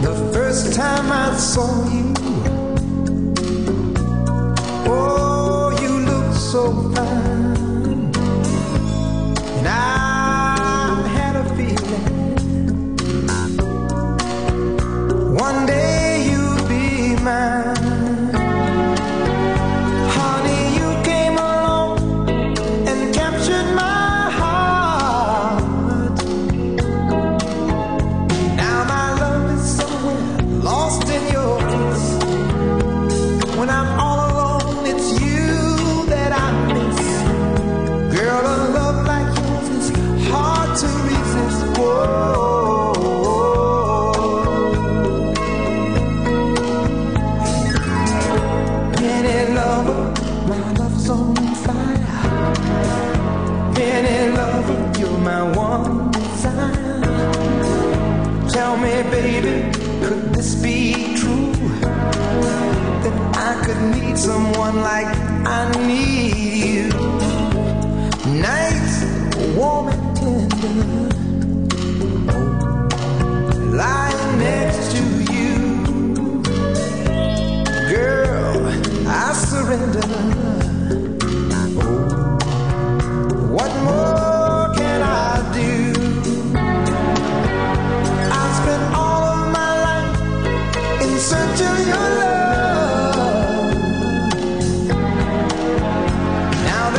The first time I saw you, oh, you looked so fine, and I had a feeling one day you'd be mine. Honey, you came along and captured my heart. Now my love is somewhere lost in your kiss. When I'm all alone, it's you that I miss. Girl, a love like yours is hard to resist. Whoa. Any lover, my love's on fire. Any lover, you're my one desire. Tell me, baby, could this be true? That I could need someone like I need you. Nights warm and tender, lying next to you. Girl, I surrender. What more can I do? I spent all of my life in search of your love. Now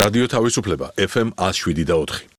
რადიო თავისუფლება FM 107.4.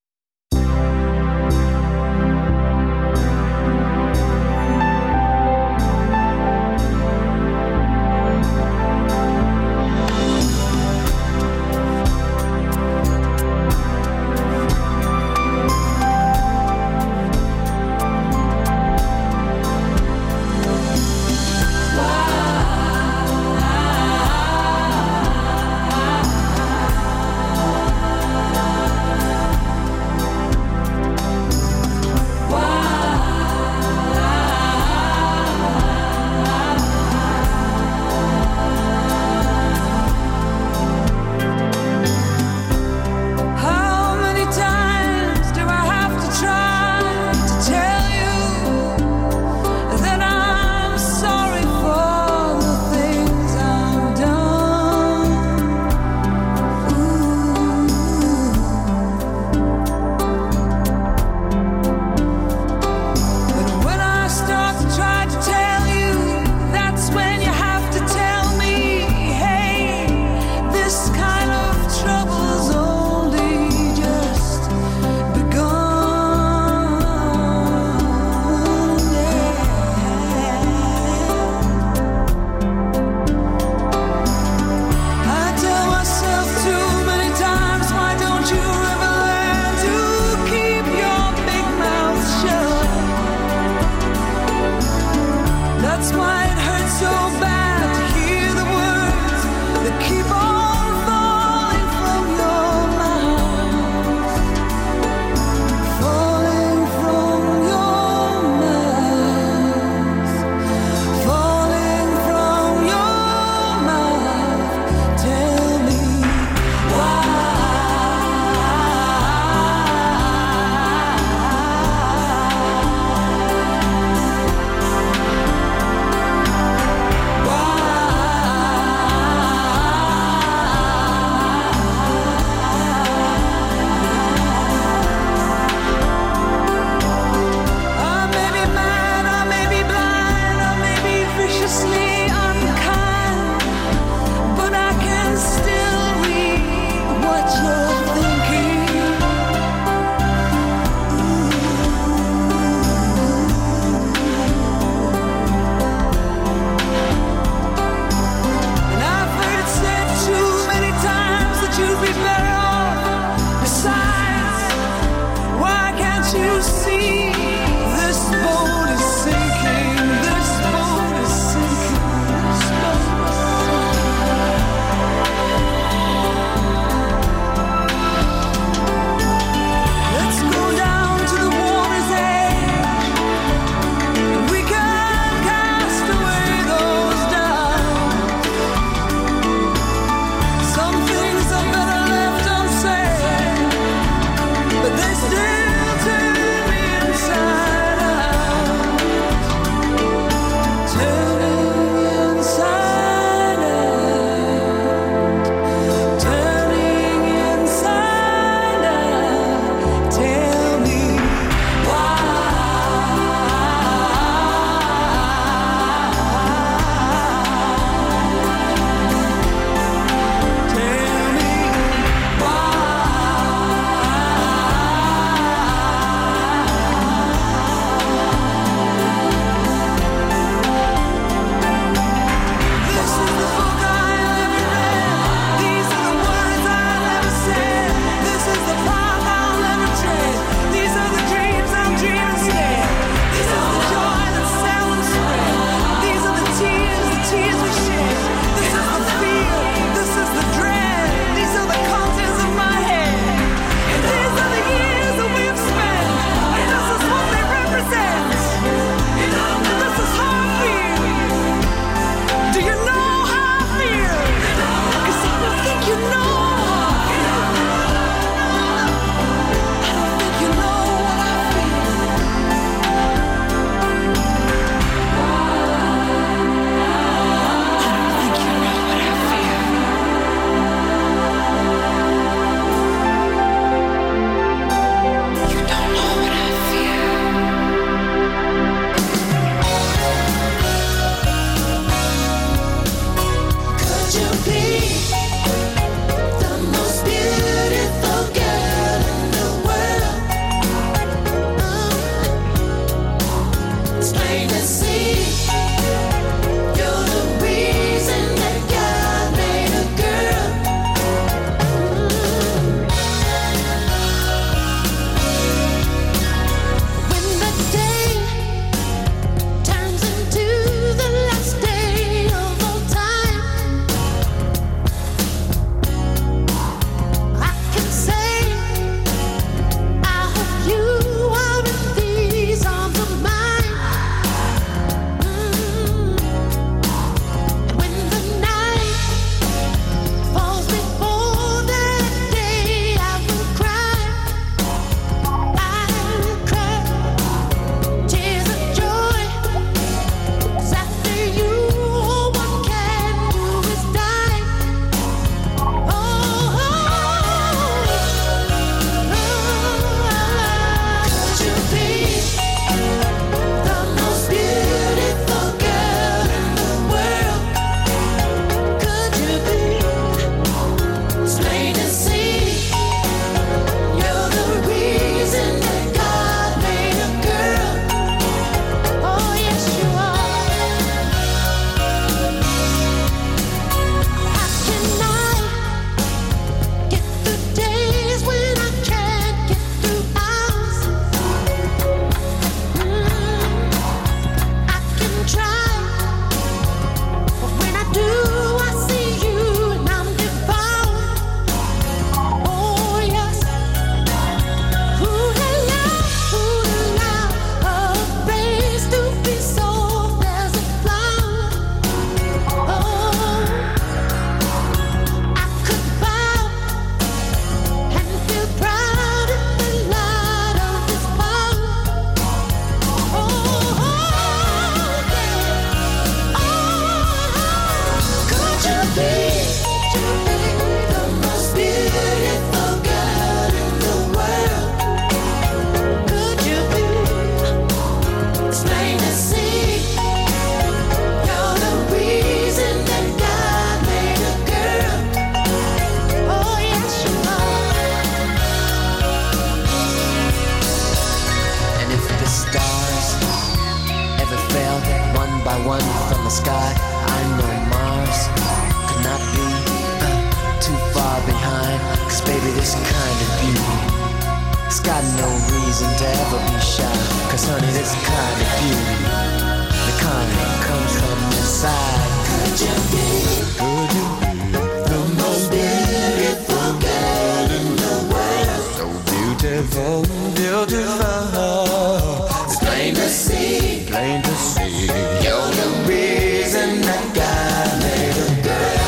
got no reason to ever be shy. Cause honey, this kind of beauty, the kind that comes from inside. Could you be the most beautiful girl in the world? So beautiful, beautiful. It's plain to see, plain to see. You're the reason that God made a girl.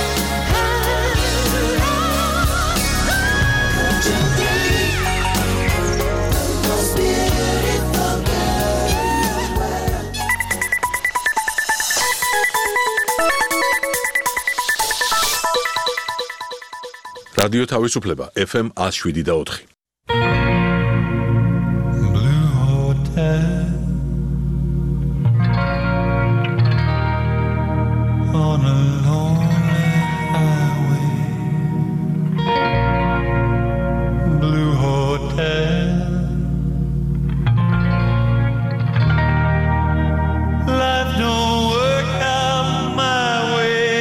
Could you be the most beautiful girl in the world? რადიო თავისუფლება FM 107.4. Blue Hotel on a lonely highway. Blue Hotel, life don't work out my way.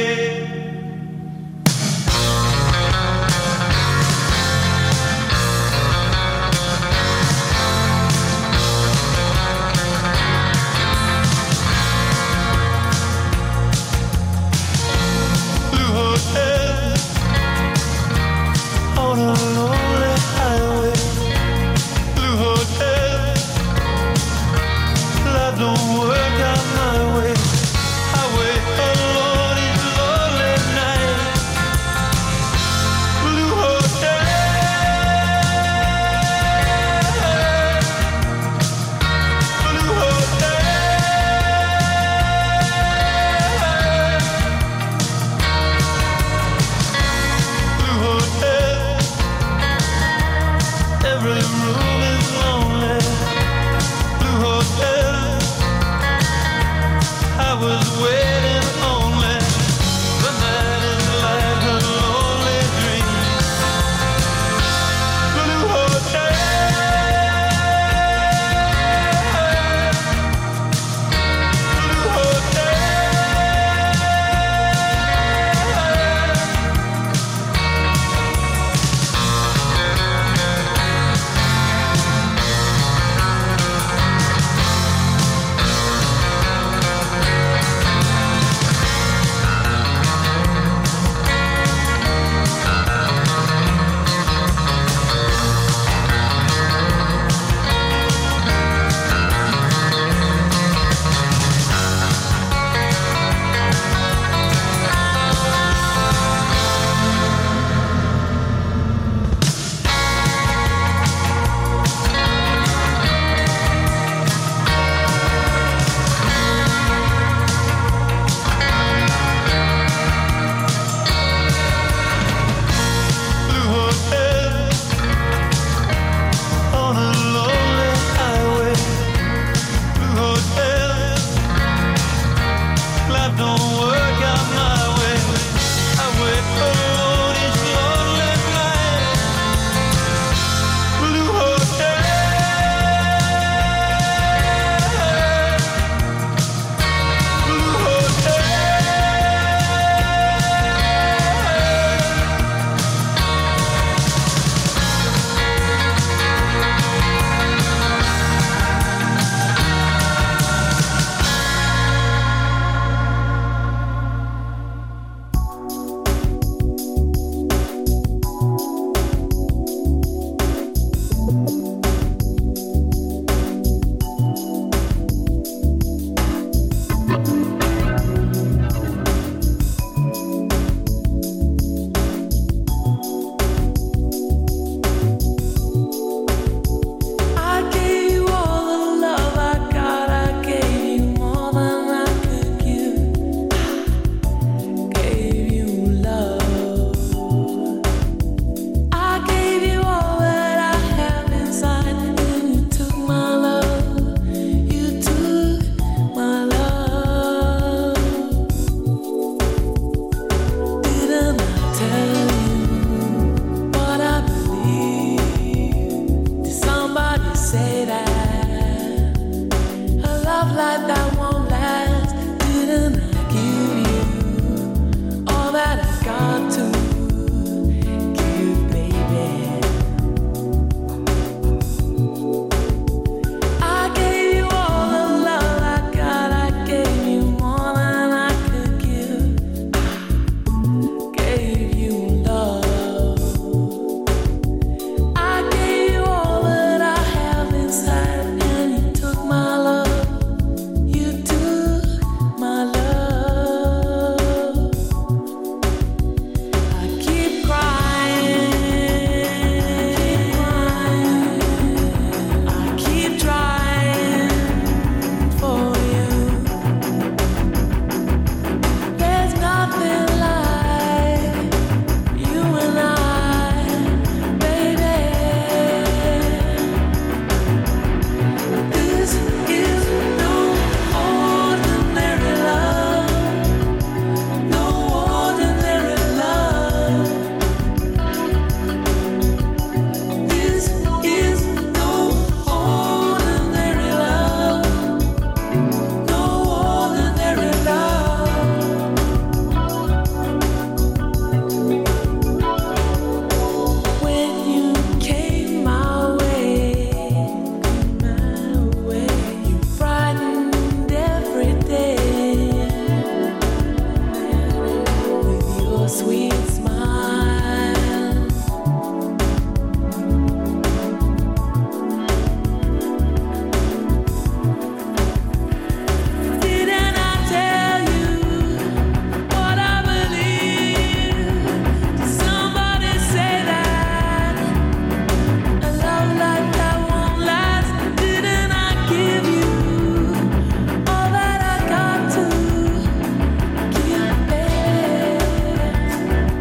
All that I got to give back.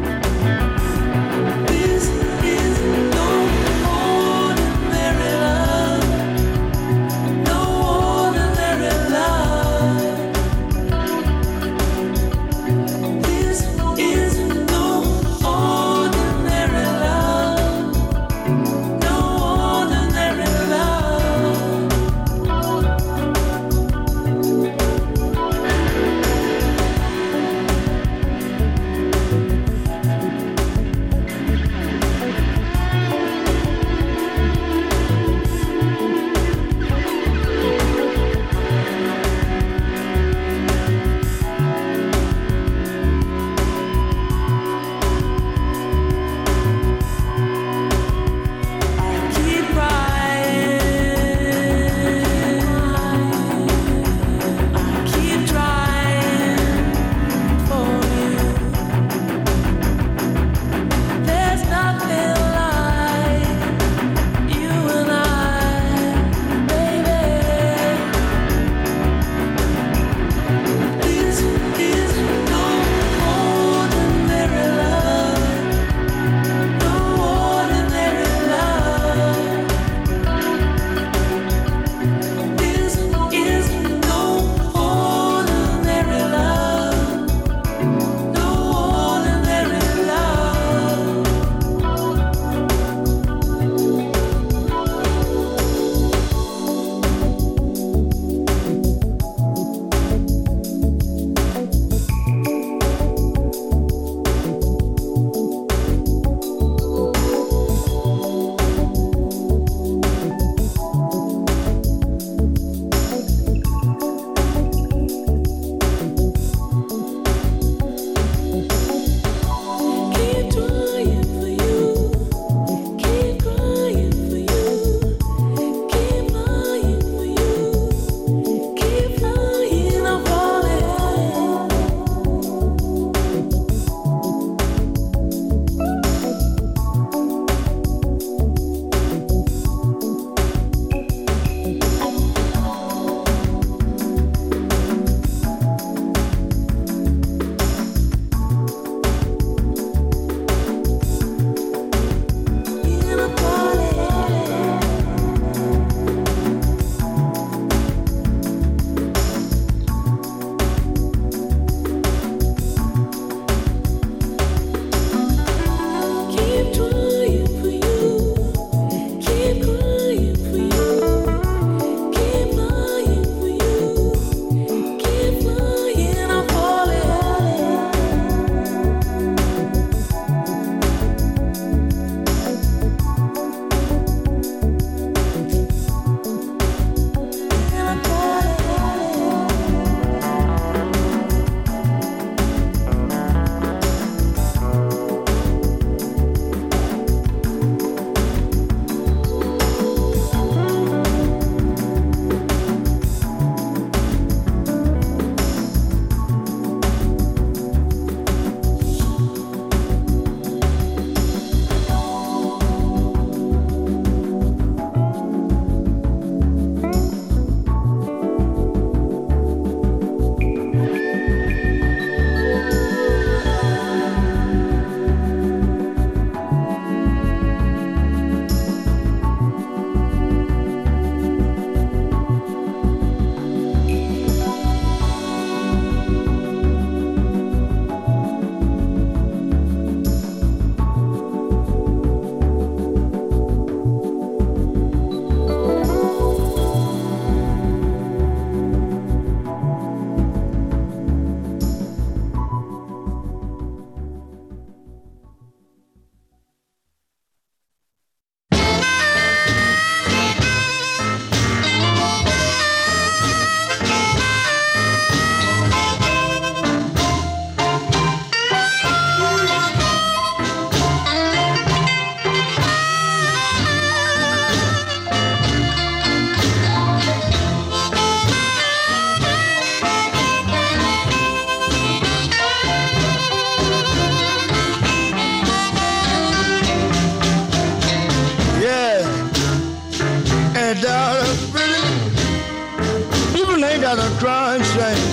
crying shame.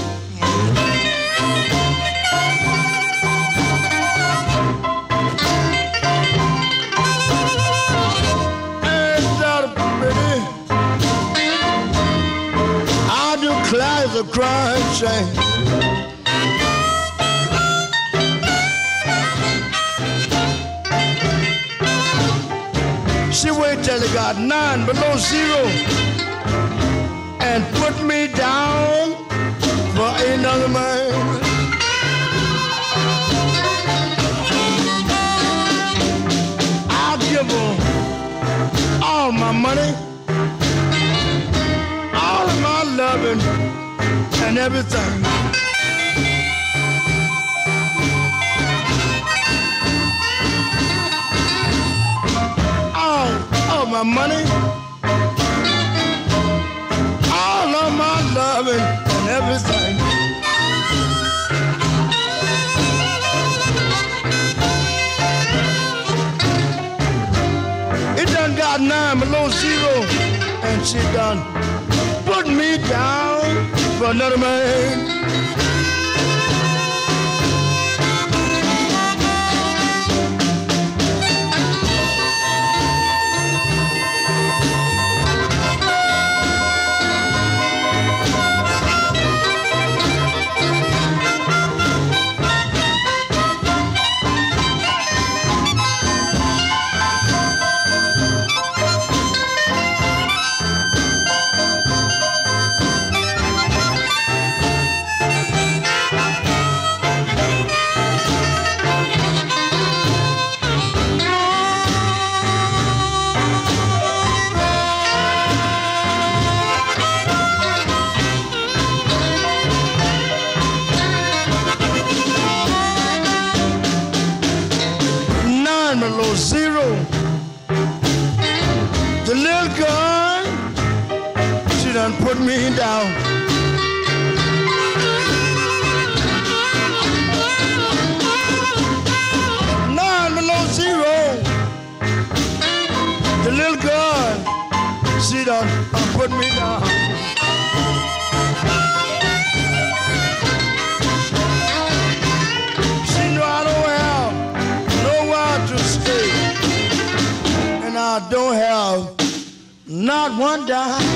Ain't that pretty? I declare the crying shame. She waited till it got 9 below zero and put me down for another man. I'll give her all my money, all of my loving and everything. All my money, all of my loving and everything. It done got 9 below zero, and she done put me down for another man. Below zero, the little girl, she done put me down. 9 below zero, the little girl, she done put me down. She know I don't have nowhere to stay, and I don't have not one dime.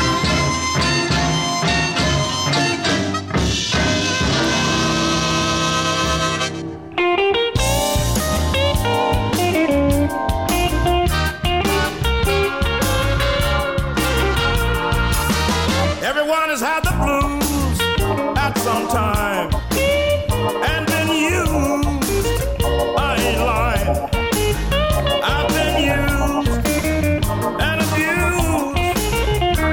Everyone has had the blues at some time and been used. I ain't lying. I've been used and abused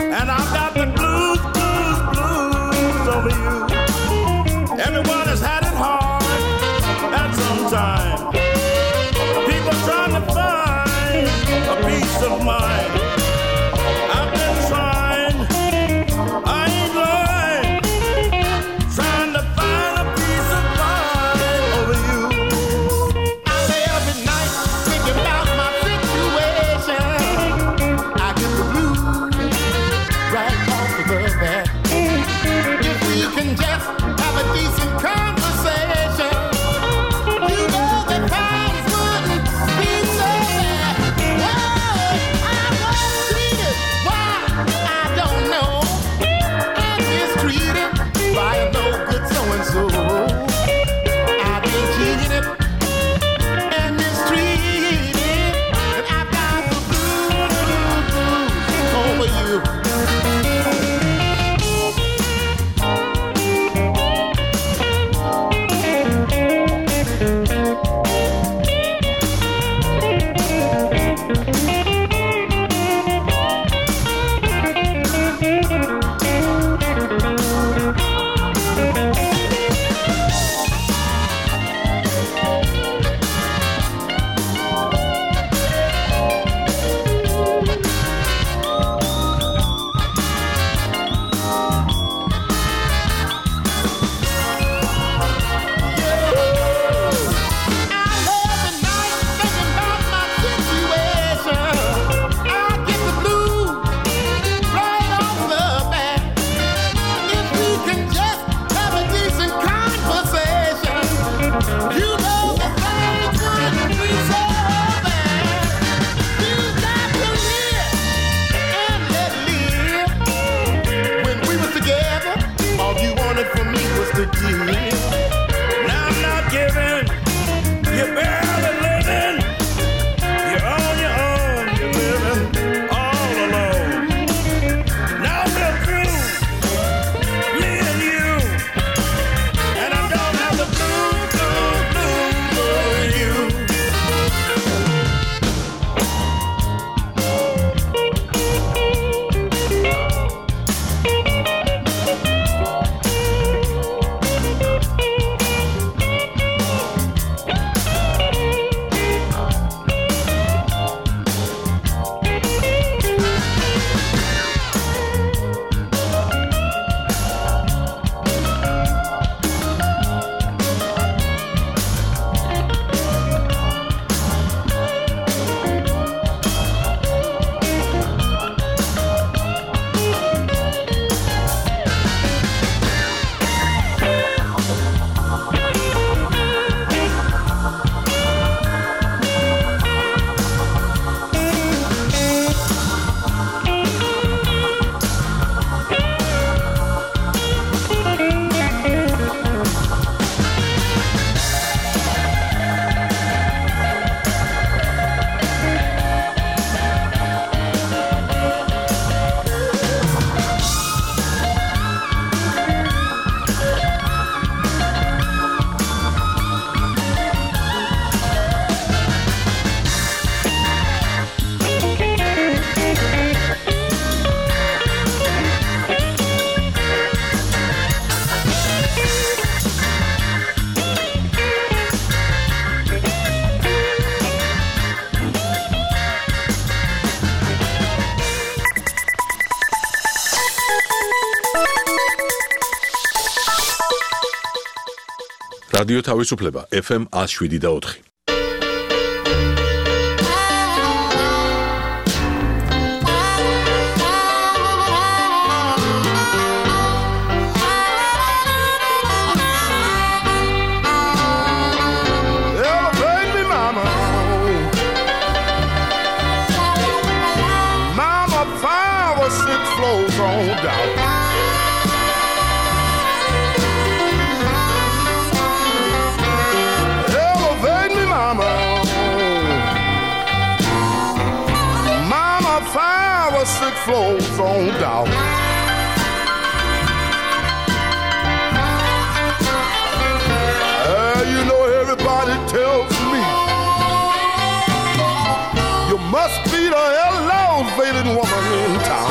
რადიო თავისუფლება FM 107.4. Flows on down. You know everybody tells me you must be the elevated woman in town.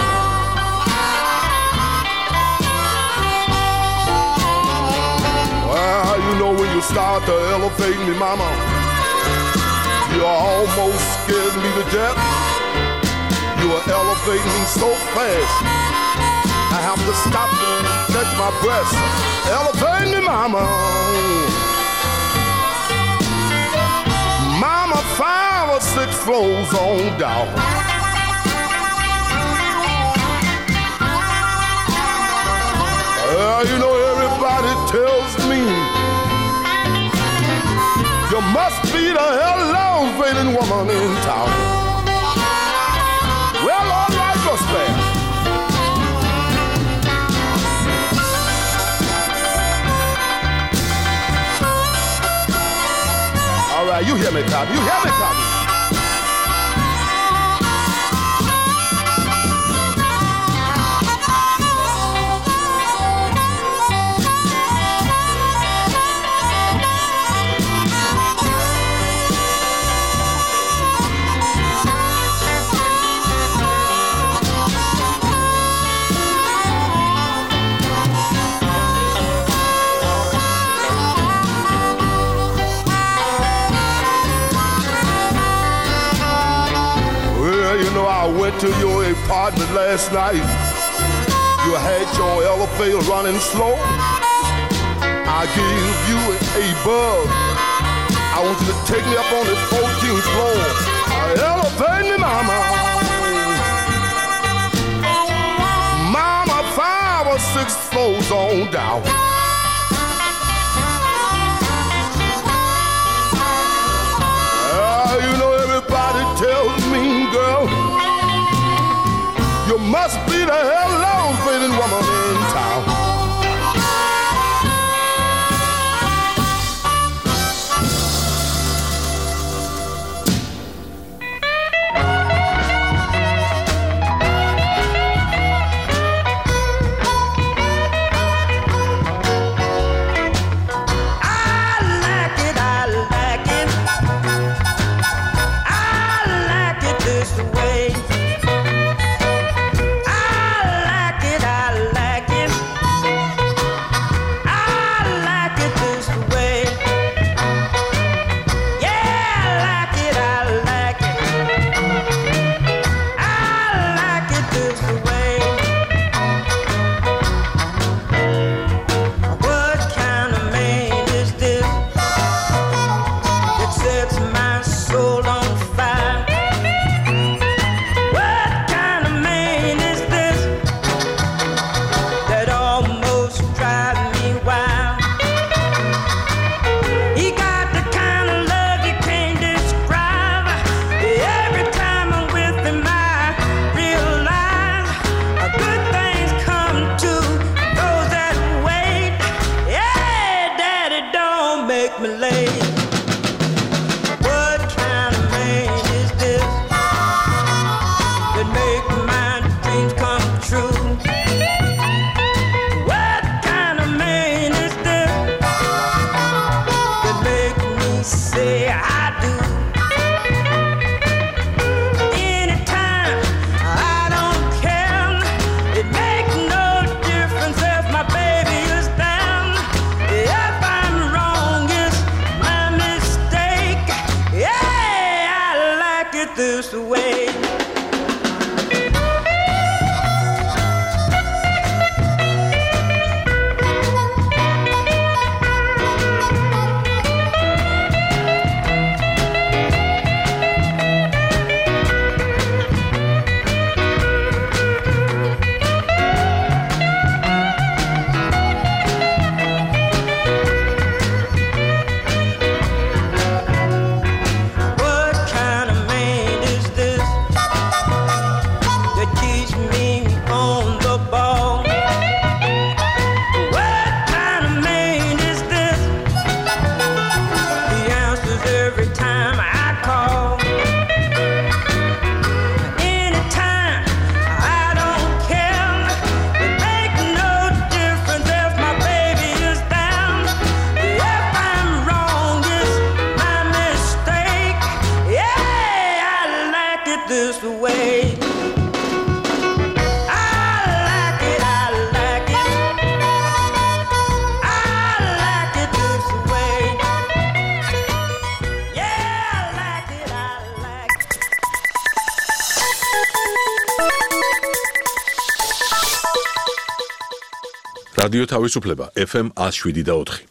Well, you know when you start to elevate me, mama, you almost scared me to death. You are elevating me so fast, I have to stop and catch my breath. Elevate me, mama. Mama, 5 or 6 floors on down. You know everybody tells me you must be the elevating woman in town. Well, all right, just there. All right, you hear me, Copy. You hear me, Copy. I went to your apartment last night. You had your elevator running slow. I gave you a buzz. I want you to take me up on the 14th floor. Elevate me, mama. Mama, 5 or 6 floors on down. You know everybody tells me, girl, you must be the elevating woman in town. every time I call. Anytime, I don't care. It makes no difference if my baby is down. If I'm wrong, it's my mistake. Yeah, I like it this way. რადიო თავისუფლება FM 107.4.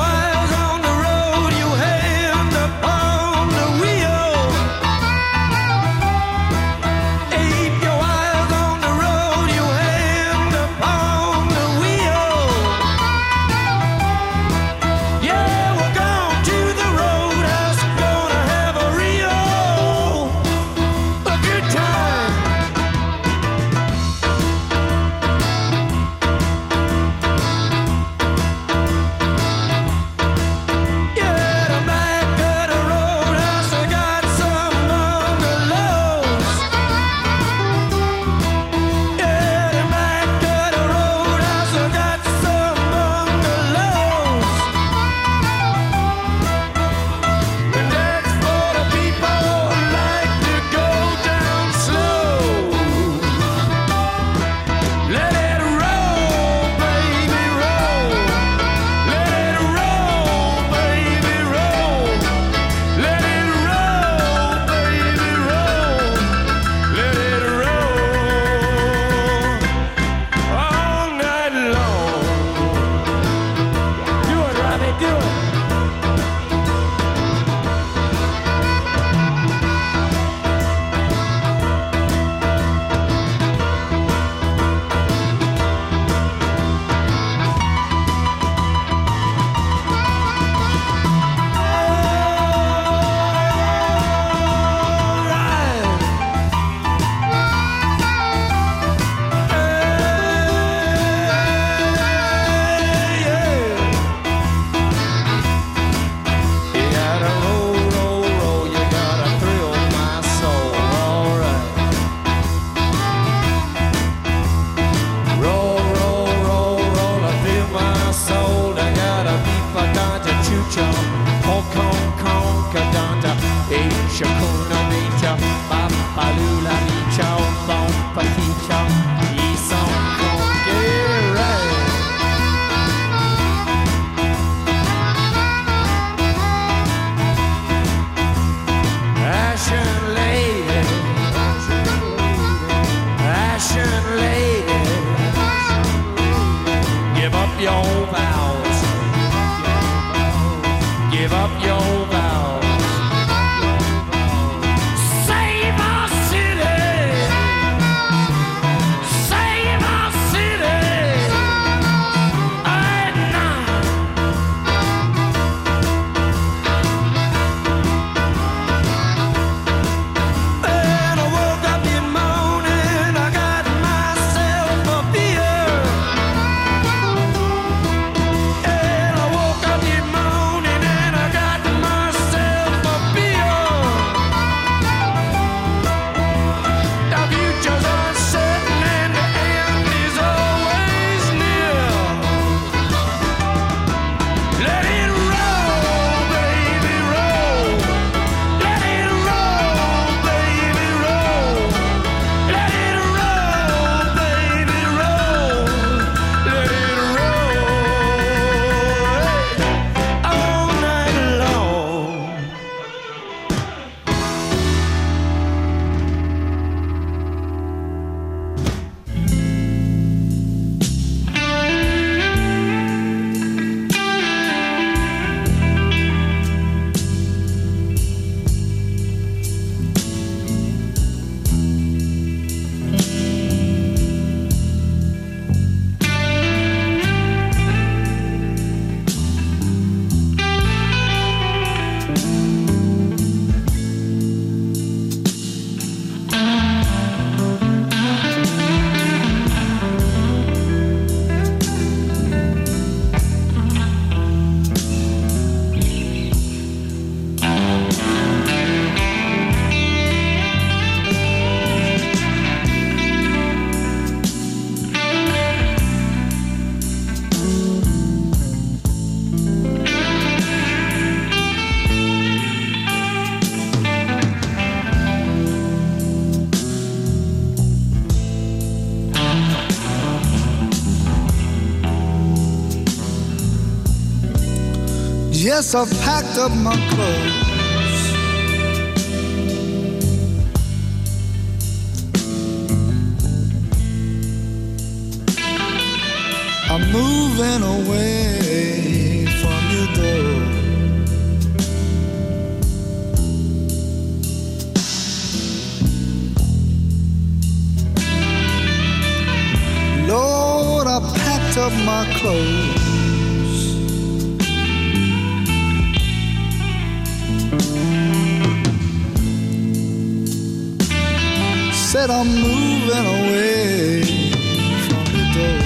Keep your eyes on the road, your hand upon the wheel. Yes, I've packed up my clothes. I'm moving away from your door. Lord, I packed up my clothes. Said I'm moving away from the door.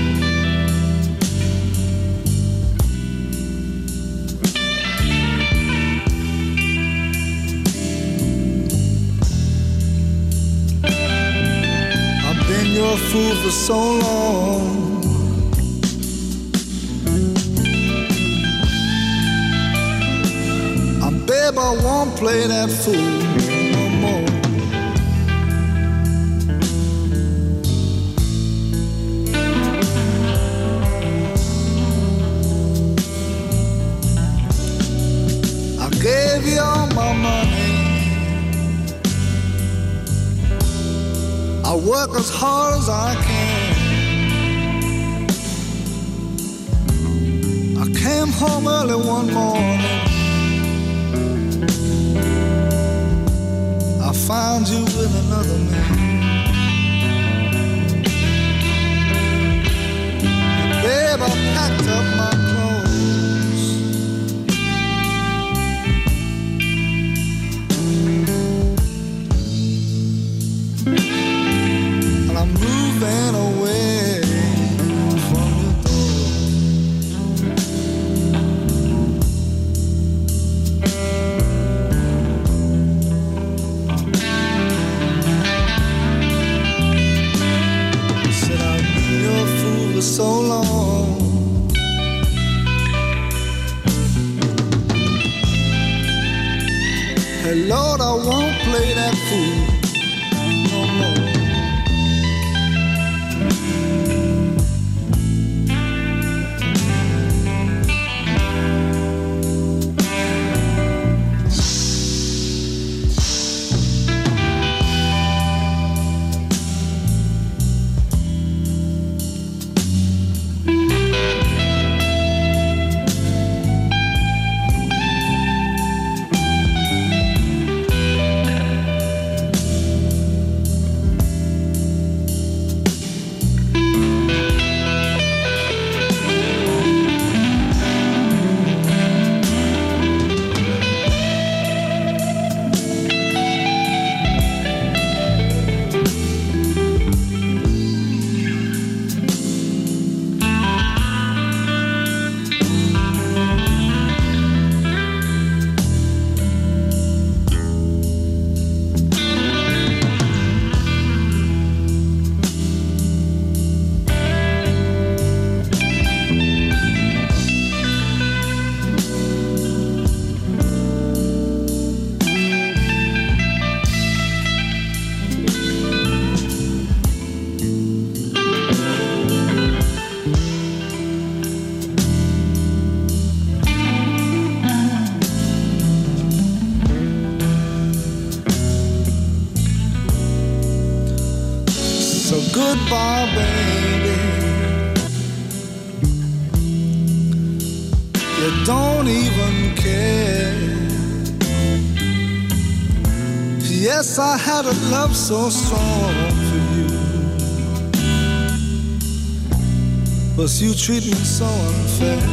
I've been your fool for so long. Babe, I won't play that fool no more. I gave you all my money. I work as hard as I can. I came home early one morning. I found you with another man. Babe, I packed up my clothes. And I'm moving away from your door. Said I've been your fool for so long. Hey Lord, I won't play that fool no more. So goodbye, baby. You don't even care. Yes, I had a love so strong for you, but you treat me so unfair.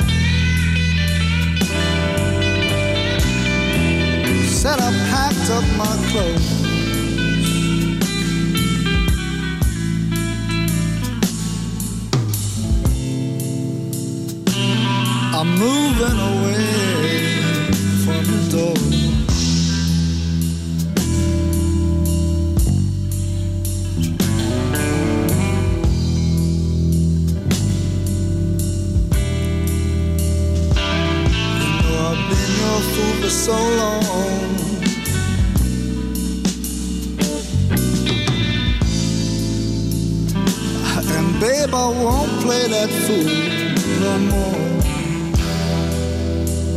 Said I packed up my clothes. I'm moving away from the door. You know I've been your fool for so long. And babe, I won't play that fool no more.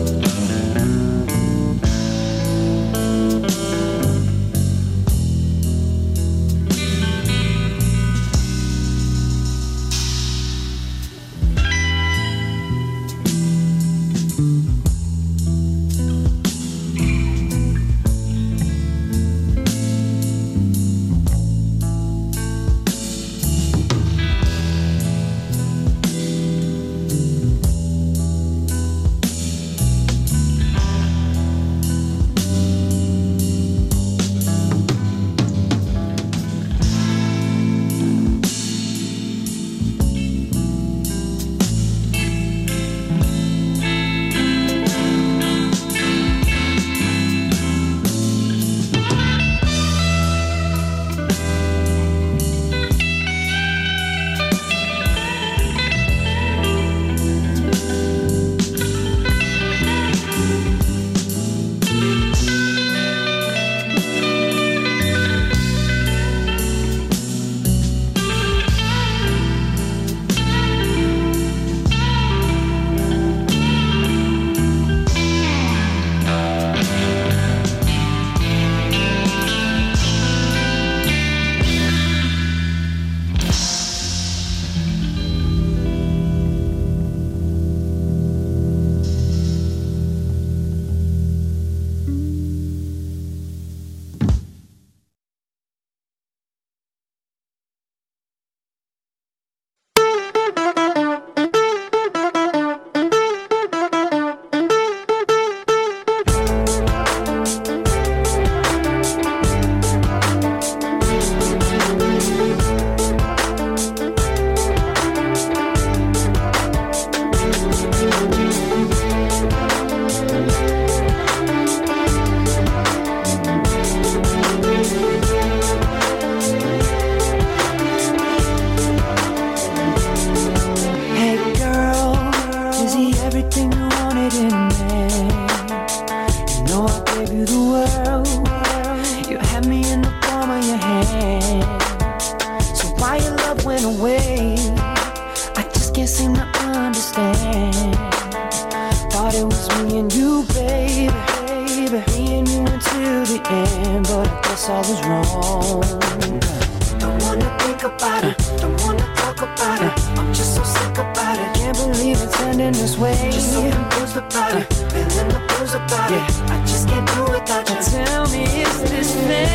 think about it, don't wanna talk about it. I'm just so sick about it. Can't believe it's ending this way. Just so confused about it, feeling the blues about it. I just can't do without you. Tell me, is this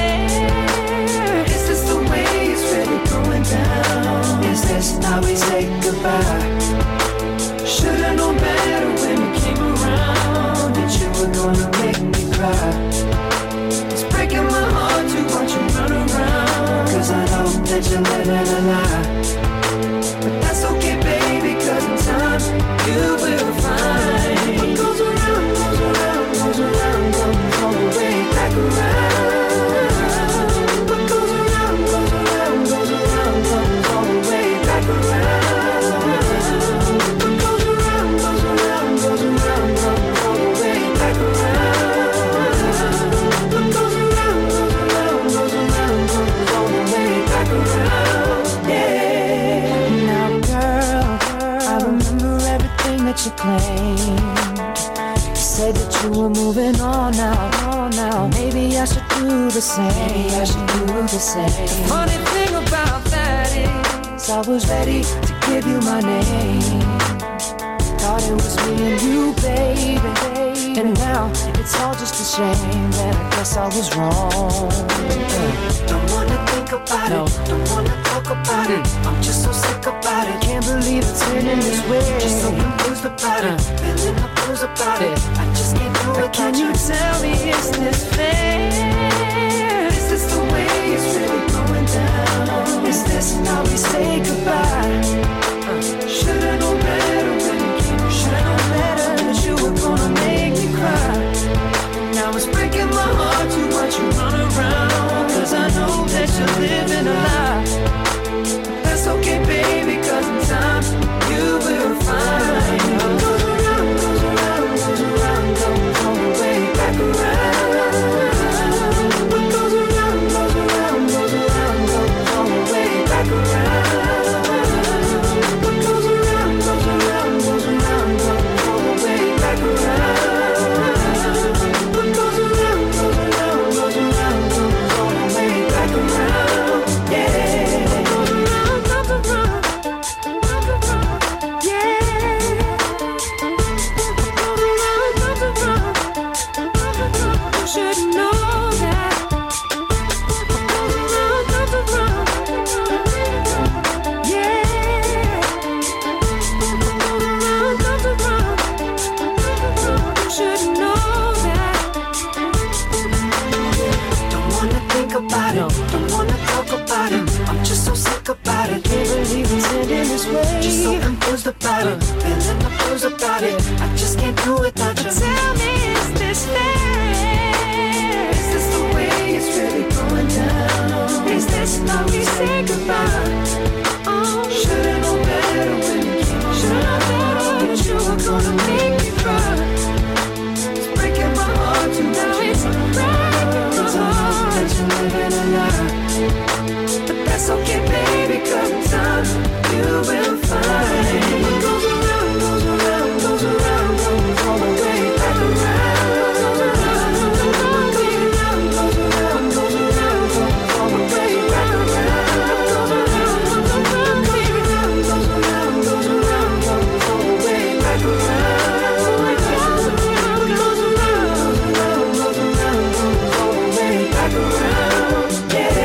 fair? Is this the way it's really going down? Is this how we say goodbye? Should've known better when we came around that you were gonna make me cry. It's breaking my heart to watch you run around, 'cause I know that you're living a lie. But that's okay, baby, 'cause in time you will find what goes around, goes around, goes around, comes all the way back around. What goes around, goes around, goes around, comes all the way back around. What goes around, goes around, goes around, comes all the way back around. What goes around, goes around, goes around, comes all the way back around. Yeah. Now, girl, I remember everything that you claimed. You said that you were moving on now. Maybe I should do the same. The funny thing about that is I was ready to give you my name. Thought it was me and you, baby. And now it's all just a shame that I guess I was wrong. Don't wanna think about it, don't wanna talk about it. I'm just so sick about it. Can't believe it's ending this way. Just so confused about it, feeling the blues about it. I just can't do it. Can you tell me, is this fair? Is this the way it's really going down? Is this how we say goodbye? Should've known better when you came. Should've known better that you were gonna make me cry. Now it's breaking my heart to watch you run around, 'cause I know that you're living a lie. That's okay, baby, 'cause in time you will find what goes around, goes around, goes around, comes all the way back around. What goes around, goes around, goes around, comes all the way back around. What goes around, goes around, goes around, comes all the way back around. What goes around, goes around, goes around, comes all the way back around. Yeah. Goes around, comes around, comes around. Yeah. Goes around, comes around, comes around. You should know that. Goes around, comes around. Yeah. Goes around, comes around. You should know that. Don't wanna think about it, don't wanna talk about it. I'm just so sick about it. Can't believe it's ending this way. Just so confused about it, feeling the blues about it. I just can't do it without you. Tell me, is this fair? Is this the way it's really going down? Is this how we say goodbye? Oh, should've known better when you came. Should've known better that you were gonna make me cry. It's breaking my heart to now. It's breaking my heart that you're living a lie. But that's okay, baby, 'cause in time you will find what goes around, goes around, goes around, comes all the way back around. What goes around, goes around, goes around, comes all the way back around. Goes around, goes around, goes around, goes around, comes all the way back around. Goes around, goes around, goes around, comes all the way back around. Yeah.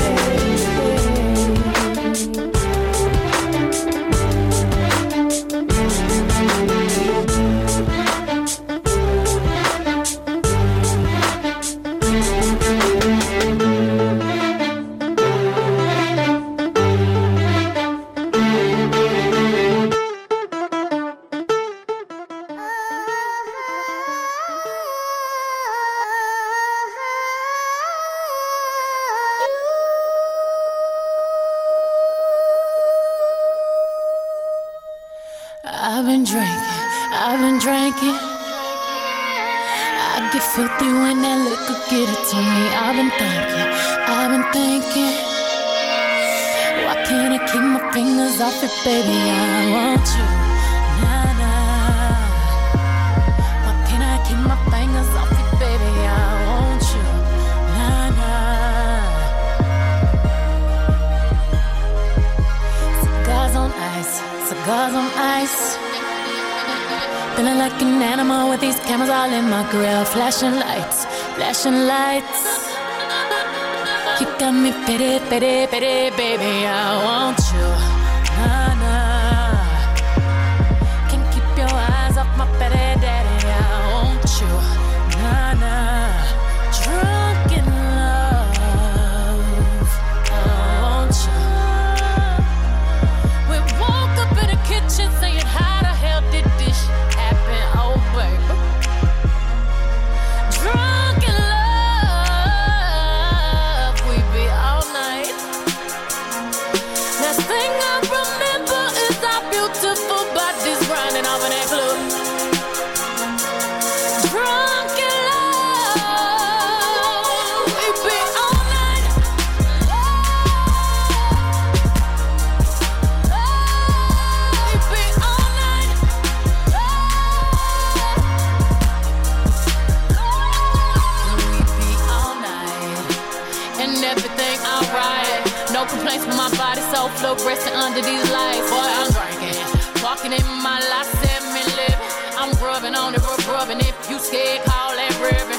I've been drinking. I get filthy when that liquor get it to me. I've been thinking. Why can't I keep my fingers off it, baby? I want you, nah, nah. Why can't I keep my fingers off it, baby? I want you, nah, nah. cigars on ice. Feeling like an animal with these cameras all in my grill. Flashing lights, flashing lights. You got me pity, pity, pity, baby, I want you. Nah, nah. Can't keep your eyes off my pity, daddy, I want you. Nah, nah. Drunk in love, I want you. We woke up in the kitchen saying, how the hell did this happen? Oh, baby. Drunk in love, we be all night. Last thing I remember is our beautiful bodies grinding off in that club. Drunk in love, we be all night. We be all night. We be all night. And everything alright. No complaints with my body, so flow resting under these lights. Boy, I'm drinking, walking in my life, 7 living. I'm grubbing on it, rubbing. If you scared, call that ribbon.